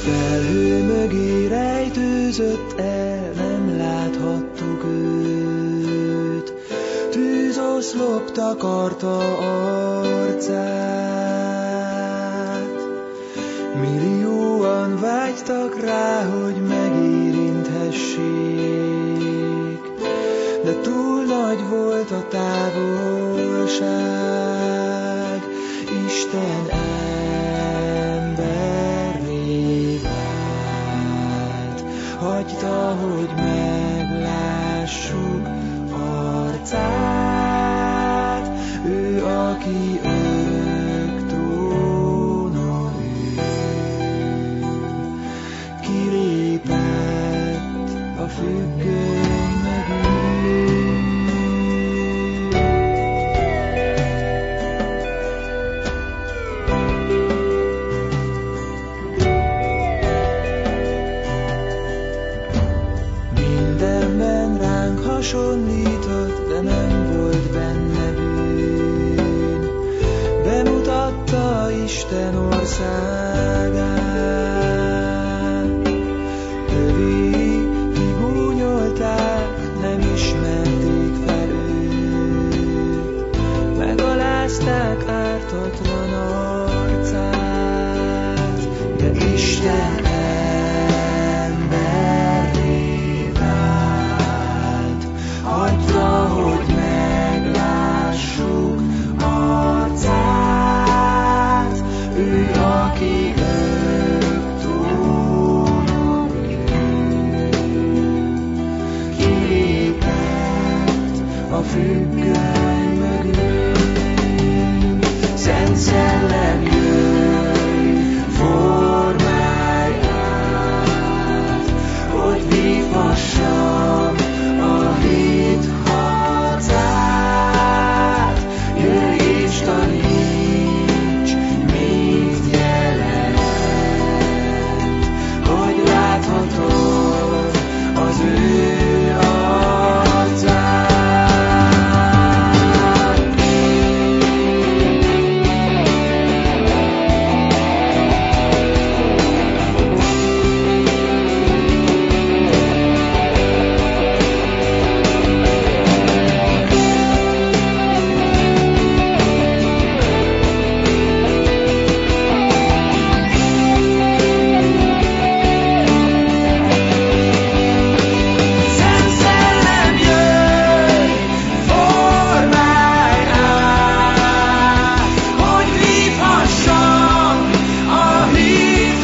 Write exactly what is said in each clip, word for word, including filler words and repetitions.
felhő mögé rejtőzött el, nem láthattuk őt. Tűzoszlop takarta arcát, millióan vágytak rá, hogy megérinthessék, de túl nagy volt a távolság. Isten emberré vált, hagyta, hogy meglássuk arcát. Ő, aki örök trónon ül, kilépett a függöny mögül. Mindenben ránk hasonlított, de nem volt benne bűn. Bemutatta Isten országát. Övé kigúnyolták, nem ismerték fel őt. Megalázták ártatlan arcát, de Isten emberré vált, hagyta, hogy meglássuk arcát. Ő, aki örök trónon ül, kilépett a függöny mögül. Szent Szellem, jöjj, formálj át, hogy vívhassam a hit harcát. Jöjj és taníts, mit jelent, hogy láthatod az ő arcát. Szent Szellem, jöjj, formálj át, hogy vívhassam a hit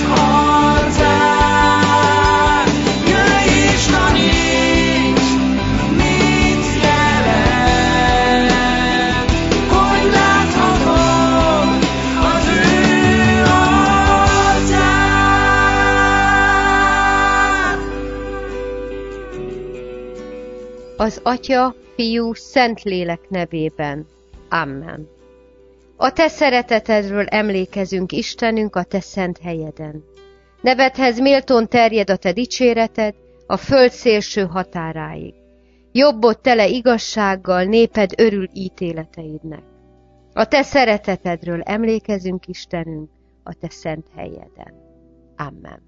harcát. Jöjj és taníts, mit jelent, hogy láthatom az ő arcát. Az Atya, Fiú, Szentlélek nevében. Amen. A te szeretetedről emlékezünk, Istenünk, a te szent helyeden. Nevedhez méltón terjed a te dicséreted a föld szélső határáig. Jobbod tele igazsággal, néped örül ítéleteidnek. A te szeretetedről emlékezünk, Istenünk, a te szent helyeden. Amen.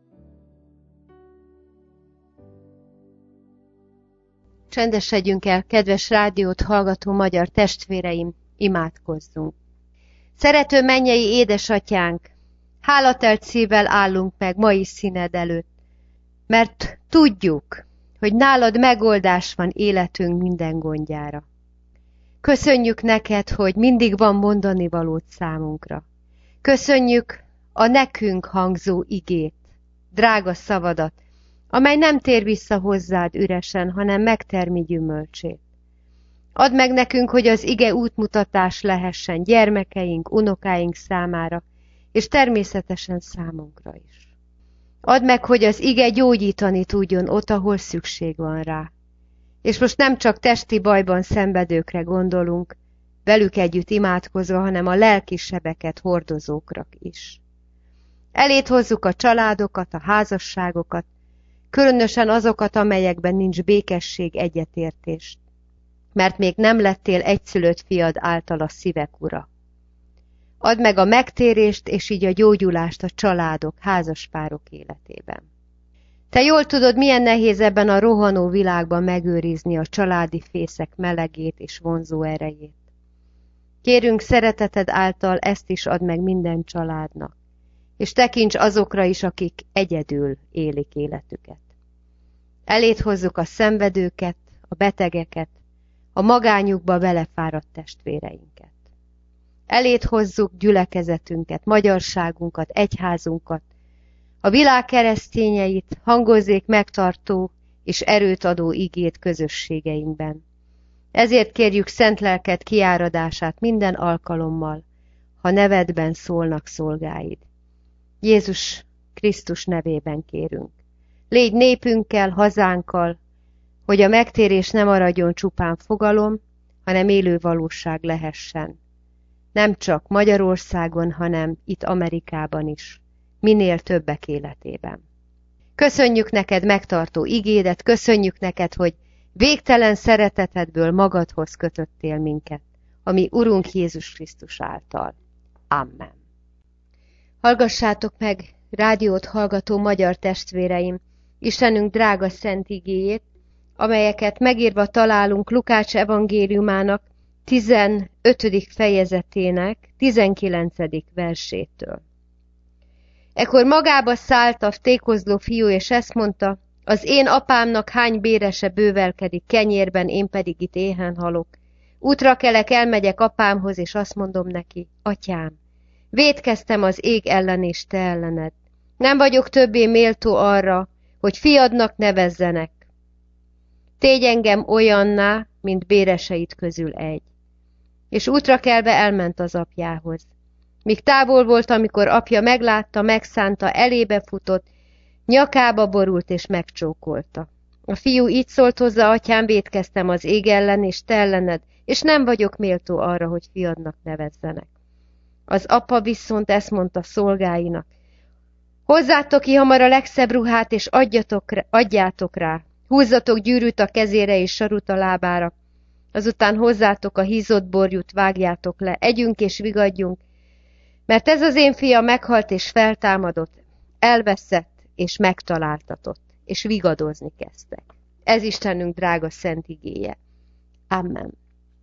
Csendesedjünk el, kedves rádiót hallgató magyar testvéreim, imádkozzunk. Szerető mennyei édesatyánk, hálatelt szívvel állunk meg mai színed előtt, mert tudjuk, hogy nálad megoldás van életünk minden gondjára. Köszönjük neked, hogy mindig van mondani valót számunkra. Köszönjük a nekünk hangzó igét, drága szavadat, amely nem tér vissza hozzád üresen, hanem megtermi gyümölcsét. Add meg nekünk, hogy az ige útmutatás lehessen gyermekeink, unokáink számára, és természetesen számunkra is. Add meg, hogy az ige gyógyítani tudjon ott, ahol szükség van rá. És most nem csak testi bajban szenvedőkre gondolunk, velük együtt imádkozva, hanem a lelki sebeket hordozókra is. Elét hozzuk a családokat, a házasságokat, különösen azokat, amelyekben nincs békesség, egyetértés, mert még nem lettél egyszülött fiad által a szívek ura. Add meg a megtérést és így a gyógyulást a családok, házaspárok életében. Te jól tudod, milyen nehéz ebben a rohanó világban megőrizni a családi fészek melegét és vonzó erejét. Kérünk, szereteted által ezt is add meg minden családnak, és tekints azokra is, akik egyedül élik életüket. Eléd hozzuk a szenvedőket, a betegeket, a magányukba belefáradt testvéreinket. Eléd hozzuk gyülekezetünket, magyarságunkat, egyházunkat, a világ keresztényeit, hangozzék megtartó és erőt adó igét közösségeinkben. Ezért kérjük szent lelked kiáradását minden alkalommal, ha nevedben szólnak szolgáid. Jézus Krisztus nevében kérünk. Légy népünkkel, hazánkkal, hogy a megtérés ne maradjon csupán fogalom, hanem élő valóság lehessen. Nem csak Magyarországon, hanem itt Amerikában is, minél többek életében. Köszönjük neked megtartó igédet, köszönjük neked, hogy végtelen szeretetedből magadhoz kötöttél minket, ami Urunk Jézus Krisztus által. Amen. Hallgassátok meg, rádiót hallgató magyar testvéreim, Istenünk drága szent igéjét, amelyeket megírva találunk Lukács evangéliumának tizenötödik fejezetének tizenkilencedik versétől. Ekkor magába szállt a tékozló fiú, és ezt mondta, az én apámnak hány bérese bővelkedik kenyérben, én pedig itt éhen halok. Útra kelek, elmegyek apámhoz, és azt mondom neki, atyám, vétkeztem az ég ellen és te ellened. Nem vagyok többé méltó arra, hogy fiadnak nevezzenek. Tégy engem olyanná, mint béreseit közül egy. És útra kelve elment az apjához. Míg távol volt, amikor apja meglátta, megszánta, elébe futott, nyakába borult és megcsókolta. A fiú így szólt hozzá, atyám, vétkeztem az ég ellen és te ellened, és nem vagyok méltó arra, hogy fiadnak nevezzenek. Az apa viszont ezt mondta szolgáinak, hozzátok ki hamar a legszebb ruhát, és adjatok, adjátok rá, húzzatok gyűrűt a kezére és sarut a lábára, azután hozzátok a hízott borjút, vágjátok le, együnk és vigadjunk, mert ez az én fia meghalt és feltámadott, elveszett és megtaláltatott, és vigadozni kezdtek. Ez Istenünk drága szent igéje. Amen.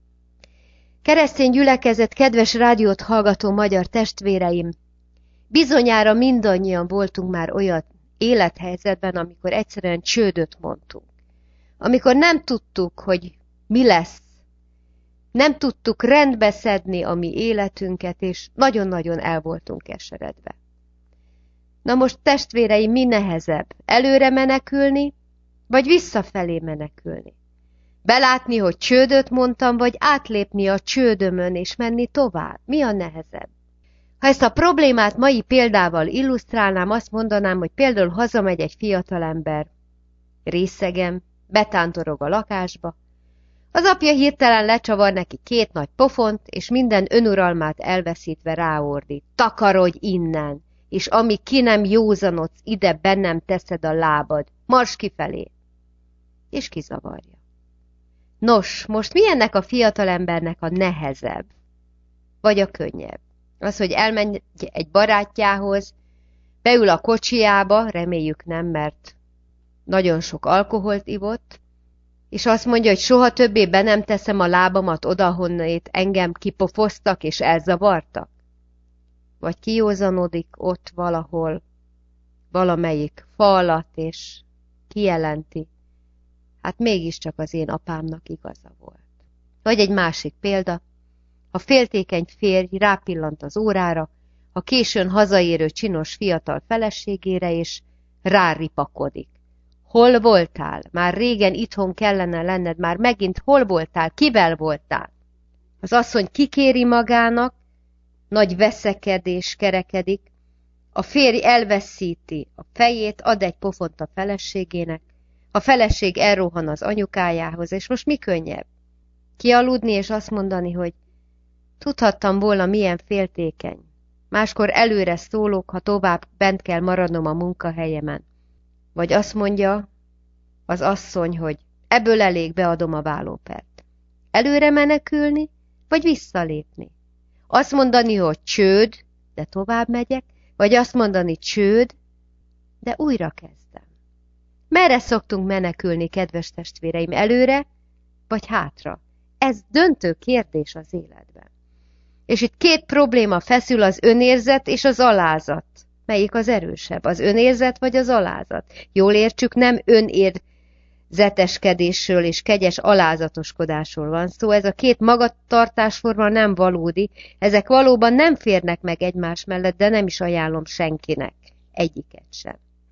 Keresztény gyülekezet, kedves rádiót hallgató magyar testvéreim, bizonyára mindannyian voltunk már olyan élethelyzetben, amikor egyszerűen csődöt mondtunk. Amikor nem tudtuk, hogy mi lesz. Nem tudtuk rendbe szedni a mi életünket, és nagyon-nagyon el voltunk keseredve. Na most testvéreim, mi nehezebb? Előre menekülni, vagy visszafelé menekülni? Belátni, hogy csődöt mondtam, vagy átlépni a csődömön és menni tovább? Mi a nehezebb? Ha ezt a problémát mai példával illusztrálnám, azt mondanám, hogy például hazamegy egy fiatalember, részegen, betántorog a lakásba, az apja hirtelen lecsavar neki két nagy pofont, és minden önuralmát elveszítve ráordít. Takarodj innen, és ami ki nem józanodsz, ide bennem teszed a lábad, marss kifelé. És kizavarja. Nos, most mi ennek a fiatalembernek a nehezebb, vagy a könnyebb? Az, hogy elmegy egy barátjához, beül a kocsijába, reméljük nem, mert nagyon sok alkoholt ivott, és azt mondja, hogy soha többé be nem teszem a lábamat oda, honnét engem kipofoztak és elzavartak? Vagy kijózanodik ott valahol, valamelyik fa alatt, és kijelenti, hát mégiscsak az én apámnak igaza volt. Vagy egy másik példa, a féltékeny férj rápillant az órára, a későn hazaérő csinos fiatal feleségére, és ráripakodik. Hol voltál? Már régen itthon kellene lenned, már megint hol voltál? Kivel voltál? Az asszony kikéri magának, nagy veszekedés kerekedik, a férj elveszíti a fejét, ad egy pofont a feleségének, a feleség elrohan az anyukájához, és most mi könnyebb? Kialudni és azt mondani, hogy tudhattam volna, milyen féltékeny. Máskor előre szólok, ha tovább bent kell maradnom a munkahelyemen. Vagy azt mondja az asszony, hogy ebből elég, beadom a vállópert. Előre menekülni, vagy visszalépni? Azt mondani, hogy csőd, de tovább megyek, vagy azt mondani csőd, de újra kezdem. Merre szoktunk menekülni, kedves testvéreim, előre, vagy hátra? Ez döntő kérdés az életben. És itt két probléma feszül, az önérzet és az alázat. Melyik az erősebb? Az önérzet vagy az alázat? Jól értsük, nem önérzeteskedésről és kegyes alázatoskodásról van szó. Ez a két magatartásforma nem valódi. Ezek valóban nem férnek meg egymás mellett, de nem is ajánlom senkinek. Egyiket sem.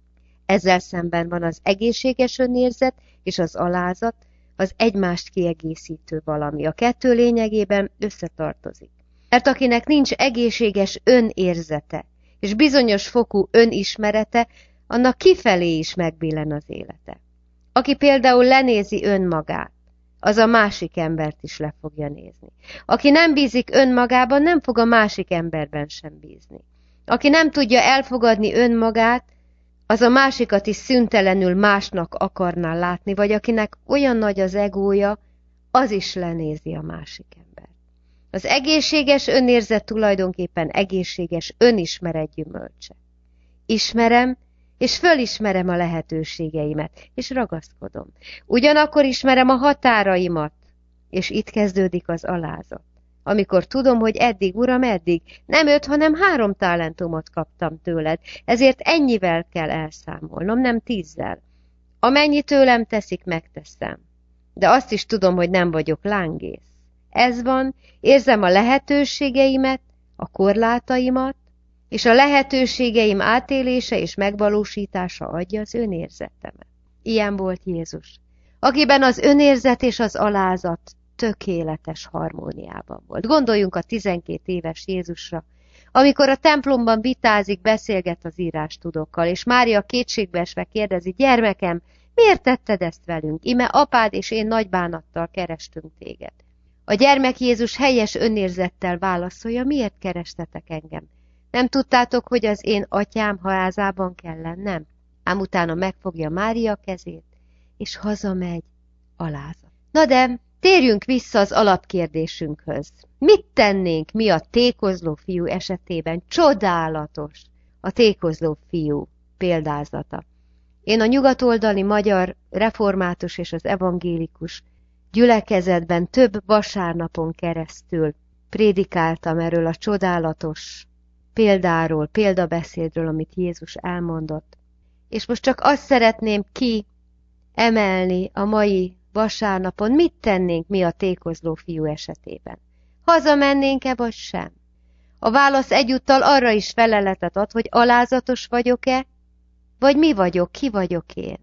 Ezzel szemben van az egészséges önérzet és az alázat, az egymást kiegészítő valami. A kettő lényegében összetartozik. Mert akinek nincs egészséges önérzete, és bizonyos fokú önismerete, annak kifelé is megbillen az élete. Aki például lenézi önmagát, az a másik embert is le fogja nézni. Aki nem bízik önmagában, nem fog a másik emberben sem bízni. Aki nem tudja elfogadni önmagát, az a másikat is szüntelenül másnak akarná látni, vagy akinek olyan nagy az egója, az is lenézi a másik embert. Az egészséges önérzet tulajdonképpen egészséges önismeret gyümölcse. Ismerem, és fölismerem a lehetőségeimet, és ragaszkodom. Ugyanakkor ismerem a határaimat, és itt kezdődik az alázat. Amikor tudom, hogy eddig, Uram, eddig nem öt, hanem három talentumot kaptam tőled, ezért ennyivel kell elszámolnom, nem tízzel. Amennyi tőlem teszik, megteszem. De azt is tudom, hogy nem vagyok lángész. Ez van, érzem a lehetőségeimet, a korlátaimat, és a lehetőségeim átélése és megvalósítása adja az önérzetemet. Ilyen volt Jézus, akiben az önérzet és az alázat tökéletes harmóniában volt. Gondoljunk a tizenkét éves Jézusra, amikor a templomban vitázik, beszélget az írástudókkal, és Mária kétségbeesve kérdezi, gyermekem, miért tetted ezt velünk? Ime apád és én nagy bánattal kerestünk téged. A gyermek Jézus helyes önérzettel válaszolja, miért kerestetek engem? Nem tudtátok, hogy az én atyám házában kell lennem? Ám utána megfogja Mária kezét, és hazamegy alázat. Na de, térjünk vissza az alapkérdésünkhöz. Mit tennénk mi a tékozló fiú esetében? Csodálatos a tékozló fiú példázata. Én a nyugatoldali magyar református és az evangélikus gyülekezetben több vasárnapon keresztül prédikáltam erről a csodálatos példáról, példabeszédről, amit Jézus elmondott. És most csak azt szeretném kiemelni a mai vasárnapon, mit tennénk mi a tékozló fiú esetében. Hazamennénk-e vagy sem? A válasz egyúttal arra is feleletet ad, hogy alázatos vagyok-e, vagy mi vagyok, ki vagyok én.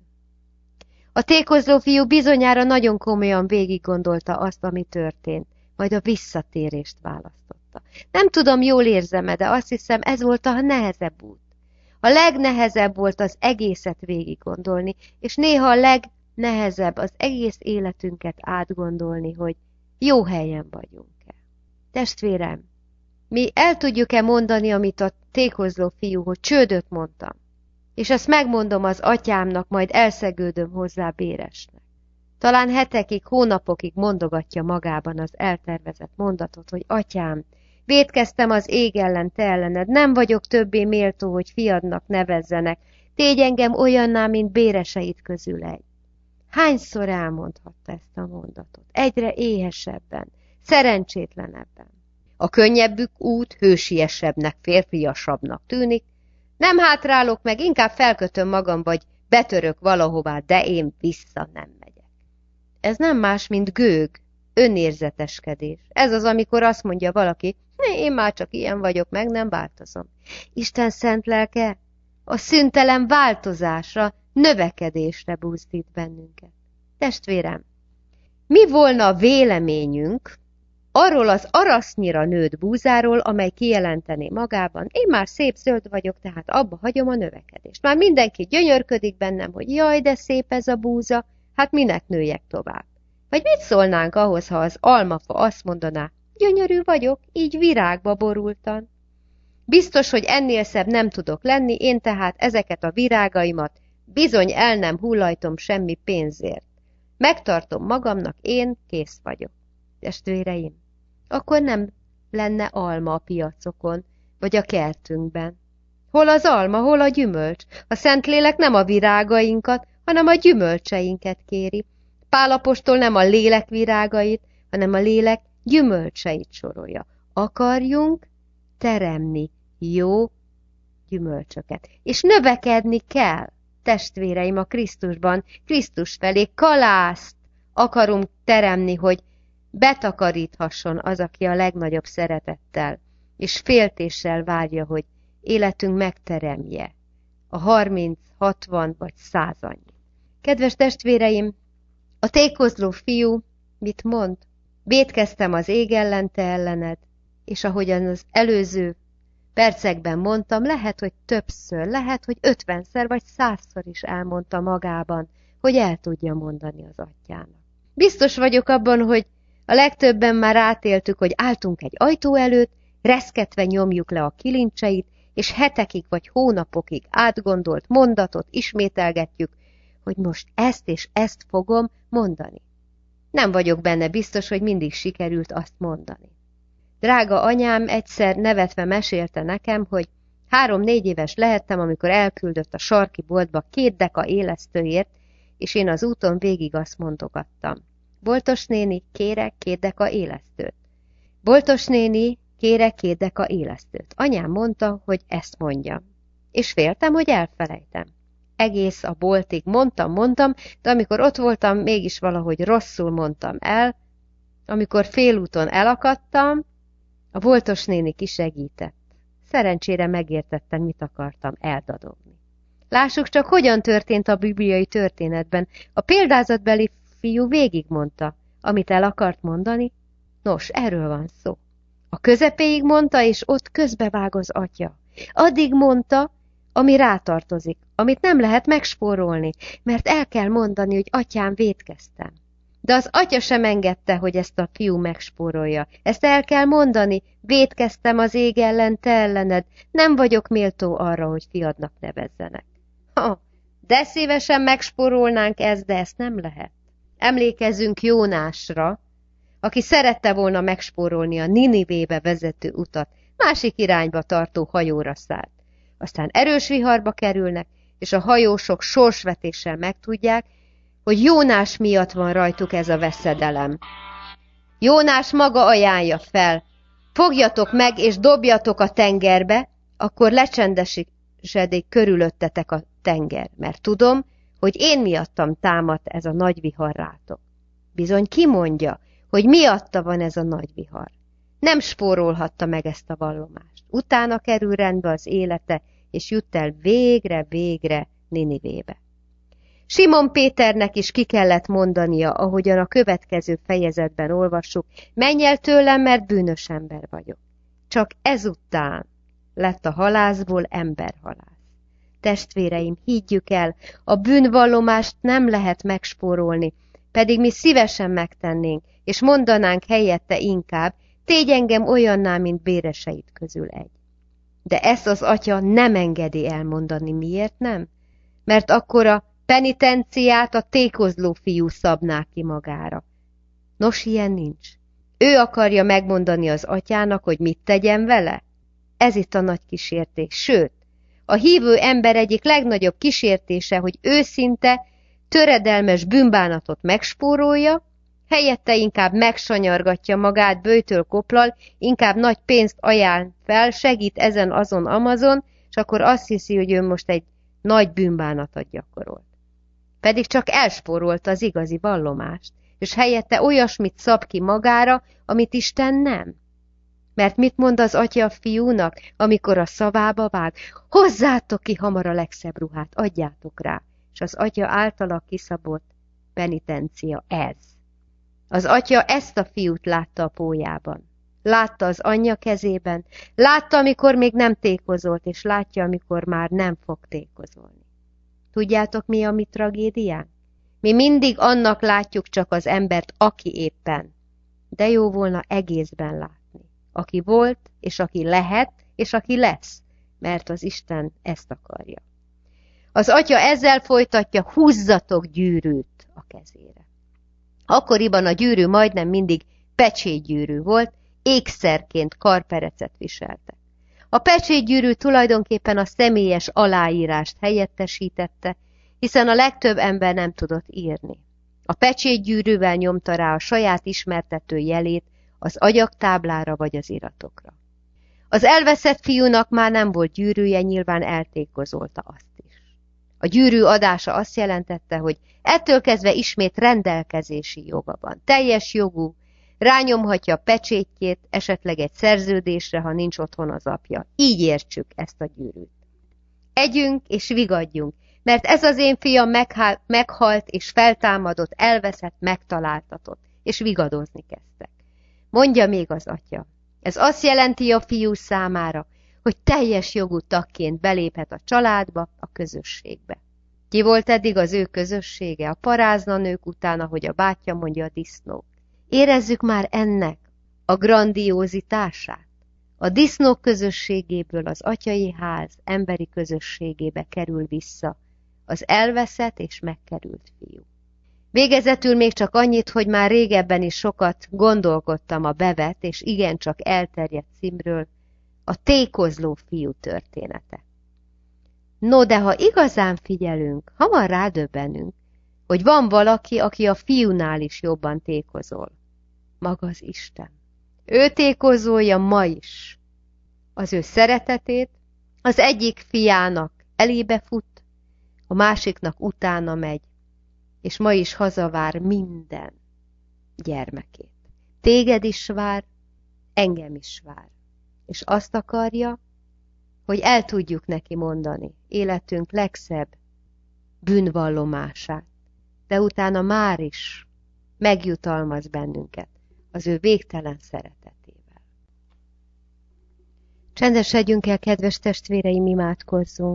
A tékozló fiú bizonyára nagyon komolyan végiggondolta azt, ami történt, majd a visszatérést választotta. Nem tudom, jól érzem-e, de azt hiszem, ez volt a nehezebb út. A legnehezebb volt az egészet végiggondolni, és néha a legnehezebb az egész életünket átgondolni, hogy jó helyen vagyunk-e. Testvérem, mi el tudjuk-e mondani, amit a tékozló fiú, hogy csődöt mondtam, és ezt megmondom az atyámnak, majd elszegődöm hozzá béresnek. Talán hetekig, hónapokig mondogatja magában az eltervezett mondatot, hogy atyám, vétkeztem az ég ellen, te ellened, nem vagyok többé méltó, hogy fiadnak nevezzenek, tégy engem olyanná, mint béreseid közül egy. Hányszor elmondhatta ezt a mondatot? Egyre éhesebben, szerencsétlenebben. A könnyebbük út hősiesebbnek, férfiasabbnak tűnik, nem hátrálok meg, inkább felkötöm magam, vagy betörök valahová, de én vissza nem megyek. Ez nem más, mint gőg, önérzeteskedés. Ez az, amikor azt mondja valaki, én már csak ilyen vagyok, meg nem változom. Isten szent lelke a szüntelen változásra, növekedésre buzdít bennünket. Testvérem, mi volna a véleményünk arról az arasznyira nőtt búzáról, amely kijelentené magában, én már szép zöld vagyok, tehát abba hagyom a növekedést. Már mindenki gyönyörködik bennem, hogy jaj, de szép ez a búza, hát minek nőjek tovább. Vagy mit szólnánk ahhoz, ha az almafa azt mondaná, gyönyörű vagyok, így virágba borultan. Biztos, hogy ennél szebb nem tudok lenni, én tehát ezeket a virágaimat bizony el nem hullajtom semmi pénzért. Megtartom magamnak, én kész vagyok. Testvéreim, akkor nem lenne alma a piacokon, vagy a kertünkben. Hol az alma, hol a gyümölcs? A Szentlélek nem a virágainkat, hanem a gyümölcseinket kéri. Pál apostol nem a lélek virágait, hanem a lélek gyümölcseit sorolja. Akarjunk teremni jó gyümölcsöket. És növekedni kell, testvéreim, a Krisztusban, Krisztus felé kalászt akarunk teremni, hogy betakaríthasson az, aki a legnagyobb szeretettel és féltéssel várja, hogy életünk megteremje a harminc, hatvan vagy száz annyit. Kedves testvéreim, a tékozló fiú mit mond? Vétkeztem az ég ellen, te ellened, és ahogyan az előző percekben mondtam, lehet, hogy többször, lehet, hogy ötvenszer vagy százszor is elmondta magában, hogy el tudja mondani az atyának. Biztos vagyok abban, hogy a legtöbben már átéltük, hogy álltunk egy ajtó előtt, reszketve nyomjuk le a kilincseit, és hetekig vagy hónapokig átgondolt mondatot ismételgetjük, hogy most ezt és ezt fogom mondani. Nem vagyok benne biztos, hogy mindig sikerült azt mondani. Drága anyám egyszer nevetve mesélte nekem, hogy három-négy éves lehettem, amikor elküldött a sarki boltba két deka élesztőért, és én az úton végig azt mondogattam. Boltos néni, kérek két deka élesztőt. Boltos néni, kérek két deka élesztőt. Anyám mondta, hogy ezt mondjam. És féltem, hogy elfelejtem. Egész a boltig mondtam, mondtam, de amikor ott voltam, mégis valahogy rosszul mondtam el. Amikor félúton elakadtam, a boltos néni kisegített. Szerencsére megértettem, mit akartam eldadogni. Lássuk csak, hogyan történt a bibliai történetben. A példázatbeli fiú végigmondta, amit el akart mondani. Nos, erről van szó. A közepéig mondta, és ott közbevág az atya. Addig mondta, ami rátartozik, amit nem lehet megspórolni, mert el kell mondani, hogy atyám, vétkeztem. De az atya sem engedte, hogy ezt a fiú megspórolja. Ezt el kell mondani, vétkeztem az ég ellen, te ellened, nem vagyok méltó arra, hogy fiadnak nevezzenek. Ha, de szívesen megspórolnánk ezt, de ezt nem lehet. Emlékezzünk Jónásra, aki szerette volna megspórolni a Ninivébe vezető utat, másik irányba tartó hajóra szállt. Aztán erős viharba kerülnek, és a hajósok sorsvetéssel megtudják, hogy Jónás miatt van rajtuk ez a veszedelem. Jónás maga ajánlja fel, fogjatok meg és dobjatok a tengerbe, akkor lecsendesedik körülöttetek a tenger, mert tudom, hogy én miattam támadt ez a nagy vihar rátok. Bizony ki mondja, hogy miatta van ez a nagy vihar. Nem spórolhatta meg ezt a vallomást. Utána kerül rendbe az élete, és jut el végre-végre Ninivébe. Simon Péternek is ki kellett mondania, ahogyan a következő fejezetben olvassuk, menj el tőlem, mert bűnös ember vagyok. Csak ezután lett a halászból emberhalász. Testvéreim, higgyük el, a bűnvallomást nem lehet megspórolni, pedig mi szívesen megtennénk, és mondanánk helyette inkább, tégy engem olyanná, mint béreseit közül egy. De ezt az atya nem engedi elmondani. Miért nem? Mert akkor a penitenciát a tékozló fiú szabná ki magára. Nos, ilyen nincs. Ő akarja megmondani az atyának, hogy mit tegyen vele? Ez itt a nagy kísértés. Sőt, a hívő ember egyik legnagyobb kísértése, hogy őszinte, töredelmes bűnbánatot megspórolja, helyette inkább megsanyargatja magát, böjtöl koplal, inkább nagy pénzt ajánl fel, segít ezen azon amazon, és akkor azt hiszi, hogy ő most egy nagy bűnbánatot gyakorolt. Pedig csak elspórolta az igazi vallomást, és helyette olyasmit szab ki magára, amit Isten nem. Mert mit mond az atya a fiúnak, amikor a szavába vág? Hozzátok ki hamar a legszebb ruhát, adjátok rá. És az atya általa kiszabott penitencia ez. Az atya ezt a fiút látta a pólyában. Látta az anyja kezében, látta, amikor még nem tékozolt, és látja, amikor már nem fog tékozolni. Tudjátok, mi a mi tragédiánk? Mi mindig annak látjuk csak az embert, aki éppen. De jó volna egészben látni. Aki volt, és aki lehet, és aki lesz, mert az Isten ezt akarja. Az atya ezzel folytatja, húzzatok gyűrűt a kezére. Akkoriban a gyűrű majdnem mindig pecsétgyűrű volt, ékszerként karperecet viseltek. A pecsétgyűrű tulajdonképpen a személyes aláírást helyettesítette, hiszen a legtöbb ember nem tudott írni. A pecsétgyűrűvel nyomta rá a saját ismertető jelét az agyagtáblára vagy az iratokra. Az elveszett fiúnak már nem volt gyűrűje, nyilván eltékozolta azt is. A gyűrű adása azt jelentette, hogy ettől kezdve ismét rendelkezési joga van. Teljes jogú, rányomhatja a pecsétjét, esetleg egy szerződésre, ha nincs otthon az apja. Így értsük ezt a gyűrűt. Együnk és vigadjunk, mert ez az én fiam meghalt és feltámadott, elveszett, megtaláltatott, és vigadozni kezdtek. Mondja még az atya. Ez azt jelenti a fiú számára, hogy teljes jogú tagként beléphet a családba, a közösségbe. Ki volt eddig az ő közössége? A paráznanők után, ahogy a bátyja mondja, a disznók. Érezzük már ennek a grandiózitását. A disznók közösségéből az atyai ház emberi közösségébe kerül vissza az elveszett és megkerült fiú. Végezetül még csak annyit, hogy már régebben is sokat gondolkodtam a bevett és igencsak elterjedt címről, a tékozló fiú története. No, de ha igazán figyelünk, hamar rádöbbenünk, hogy van valaki, aki a fiúnál is jobban tékozol. Maga az Isten. Ő tékozolja ma is az ő szeretetét, az egyik fiának elébe fut, a másiknak utána megy, és ma is hazavár minden gyermekét. Téged is vár, engem is vár, és azt akarja, hogy el tudjuk neki mondani életünk legszebb bűnvallomását, de utána már is megjutalmaz bennünket az ő végtelen szeretetével. Csendesedjünk el, kedves testvéreim, imádkozzunk.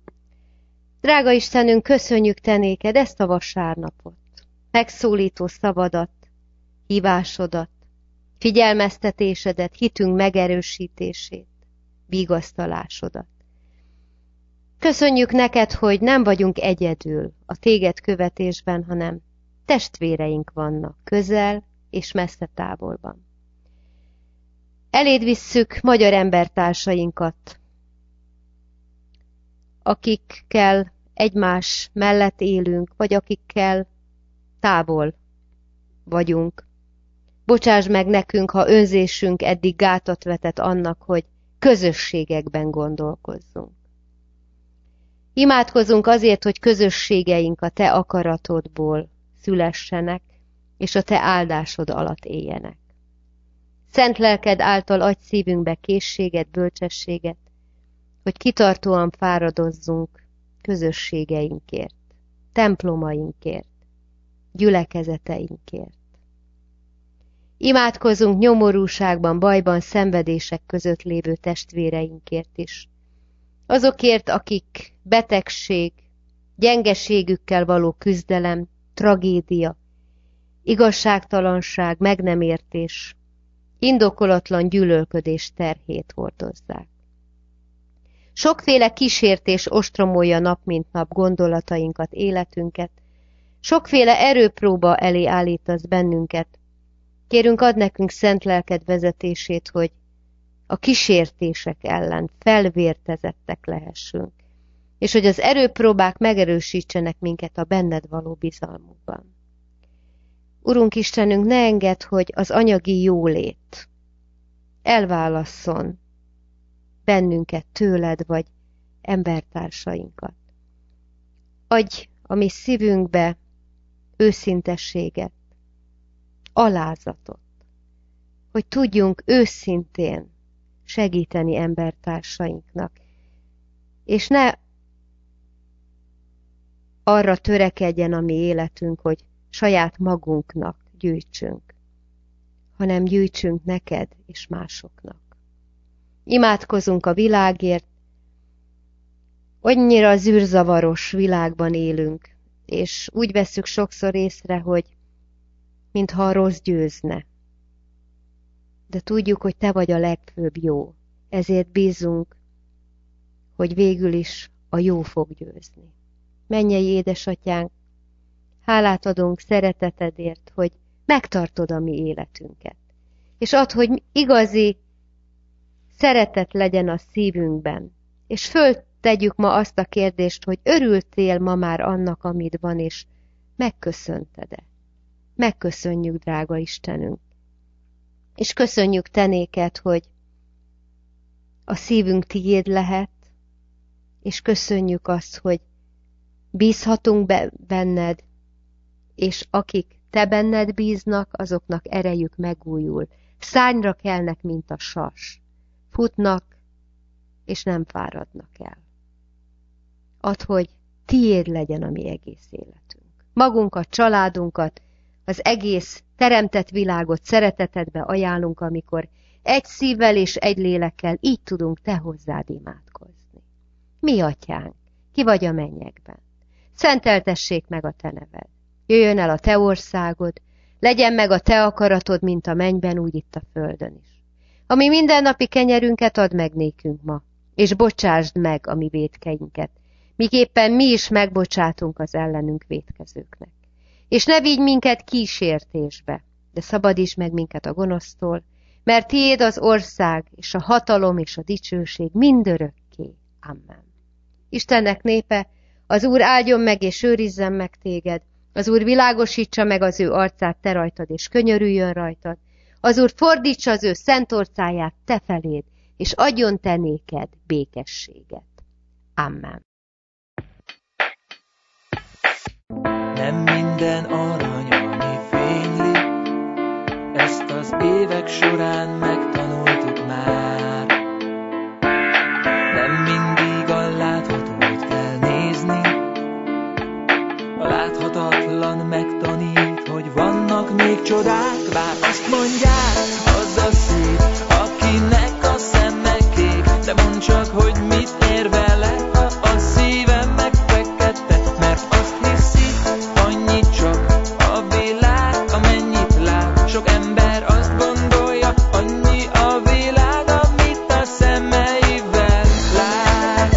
Drága Istenünk, köszönjük te néked ezt a vasárnapot, megszólító szavadat, hívásodat, figyelmeztetésedet, hitünk megerősítését, vigasztalásodat. Köszönjük neked, hogy nem vagyunk egyedül a téged követésben, hanem testvéreink vannak közel és messze távolban. Eléd visszük magyar embertársainkat, akikkel egymás mellett élünk, vagy akikkel távol vagyunk. Bocsáss meg nekünk, ha önzésünk eddig gátat vetett annak, hogy közösségekben gondolkozzunk. Imádkozunk azért, hogy közösségeink a te akaratodból szülessenek, és a te áldásod alatt éljenek. Szent lelked által adj szívünkbe készséget, bölcsességet, hogy kitartóan fáradozzunk közösségeinkért, templomainkért, gyülekezeteinkért. Imádkozunk nyomorúságban, bajban, szenvedések között lévő testvéreinkért is. Azokért, akik betegség, gyengeségükkel való küzdelem, tragédia, igazságtalanság, meg nem értés, indokolatlan gyűlölködés terhét hordozzák. Sokféle kísértés ostromolja nap mint nap gondolatainkat, életünket, sokféle erőpróba elé állítasz bennünket. Kérünk, add nekünk szent lelked vezetését, hogy a kísértések ellen felvértezettek lehessünk, és hogy az erőpróbák megerősítsenek minket a benned való bizalmunkban. Urunk Istenünk, ne engedd, hogy az anyagi jólét elválasszon bennünket tőled, vagy embertársainkat. Adj a mi szívünkbe őszintességet, alázatot, hogy tudjunk őszintén segíteni embertársainknak, és ne arra törekedjen a mi életünk, hogy saját magunknak gyűjtsünk, hanem gyűjtsünk neked és másoknak. Imádkozunk a világért, annyira zűrzavaros világban élünk, és úgy vesszük sokszor észre, hogy mintha a rossz győzne. De tudjuk, hogy te vagy a legfőbb jó, ezért bízunk, hogy végül is a jó fog győzni. Mennyei édesatyánk, hálát adunk szeretetedért, hogy megtartod a mi életünket. és add, hogy igazi szeretet legyen a szívünkben. És föltegyük ma azt a kérdést, hogy örültél ma már annak, amit van, és megköszönted-e? Megköszönjük, drága Istenünk. És köszönjük te néked, hogy a szívünk tiéd lehet, és köszönjük azt, hogy bízhatunk be benned, és akik te benned bíznak, azoknak erejük megújul. Szárnyra kelnek, mint a sas. Futnak, és nem fáradnak el. Add, hogy tiéd legyen a mi egész életünk. Magunkat, családunkat, az egész teremtett világot szeretetedbe ajánlunk, amikor egy szívvel és egy lélekkel így tudunk te hozzád imádkozni. Mi atyánk, ki vagy a mennyekben. Szenteltessék meg a te neved. Jöjjön el a te országod, legyen meg a te akaratod, mint a mennyben, úgy itt a földön is. Ami mindennapi kenyerünket add meg nékünk ma, és bocsásd meg a mi vétkeinket, miképpen mi is megbocsátunk az ellenünk vétkezőknek. És ne vigy minket kísértésbe, de szabadíts meg minket a gonosztól, mert tiéd az ország, és a hatalom, és a dicsőség mindörökké. Amen. Istennek népe, az Úr áldjon meg, és őrizzen meg téged, az Úr világosítsa meg az ő arcát te rajtad, és könyörüljön rajtad, az Úr fordítsa az ő szent orcáját te feléd, és adjon te néked békességet. Amen. Nem minden arany, ami fényli, ezt az évek során megtanultuk már. Nem mindig a láthatót kell nézni, a láthatatlan megtanít, hogy vannak még csodák. Bár azt mondják, az a szép, akinek a szeme kék, de mondd csak, hogy mit ér vele, ha a szívem megfekete, mert azt hiszi, annyit csak a világ, amennyit lát. Sok ember azt gondolja, annyi a világ, amit a szemeivel lát.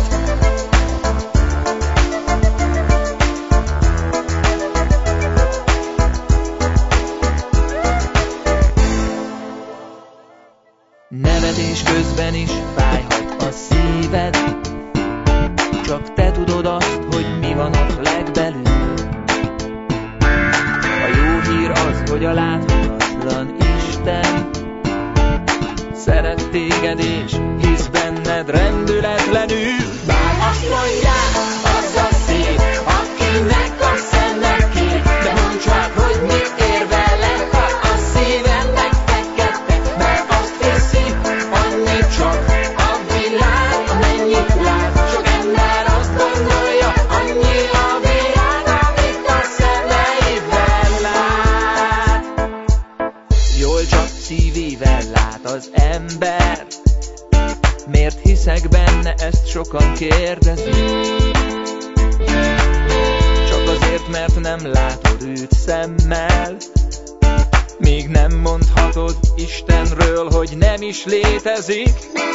Nevetés közben is fájhat a szíved, csak te tudod azt, hogy mi van ott legbelül. A jó hír az, hogy a láthatatlan Isten szeret téged és hisz benned rendületlenül. Bár azt mondják, az a szép, akinek a szeme kék, de mondd csak, hogy mit ér vele, ha a szívem megfekete, mert azt hiszi, annyi csak a világ, amennyit lát. Sok ember azt gondolja, annyi a világ, amit a szemeivel lát. Jól csak szívével lát az ember, miért hiszek benne, ezt sokan kérdezik. Csak azért, mert nem látod őt szemmel, még nem mondhatod Istenről, hogy nem is létezik.